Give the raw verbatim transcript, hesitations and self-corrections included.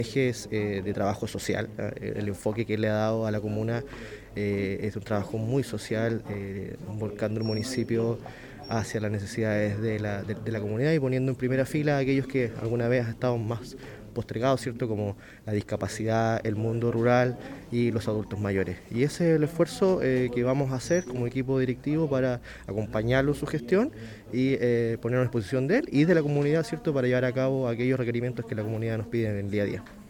Ejes eh, de trabajo social. ¿eh? El enfoque que le ha dado a la comuna eh, es un trabajo muy social, eh, volcando el municipio hacia las necesidades de la, de, de la comunidad y poniendo en primera fila a aquellos que alguna vez han estado más postergados, ¿cierto? Como la discapacidad, el mundo rural y los adultos mayores. Y ese es el esfuerzo eh, que vamos a hacer como equipo directivo para acompañarlo en su gestión y eh, ponernos a disposición de él y de la comunidad, ¿cierto? Para llevar a cabo aquellos requerimientos que la comunidad nos pide en el día a día.